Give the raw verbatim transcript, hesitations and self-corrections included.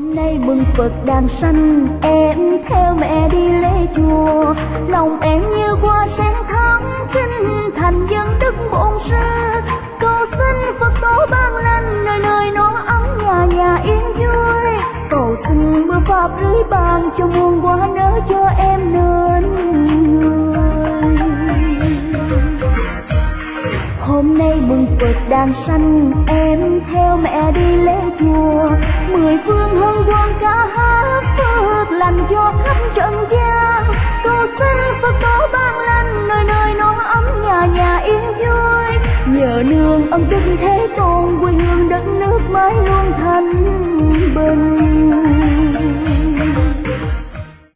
Hôm nay mừng Phật đàn sanh, em theo mẹ đi lễ chùa. Lòng em như hoa sen thắm, kinh thành dân đức bổn sư. Cầu xin Phật tổ ban lành, nơi nơi nó ấm nhà nhà yên vui. Cầu xin mưa pháp rưới ban, cho muôn hoa nở cho em nên người. Hôm nay mừng Phật đàn sanh, em theo mẹ đi lễ chùa. Mười phương hân hoan ca hát, phước lành cho khắp trần gian. Cầu xin Phật tổ ban lành, nơi nơi nó ấm nhà nhà yên vui. Nhờ nương ân đức Thế Tôn, quê hương đất nước mãi luôn thanh bình.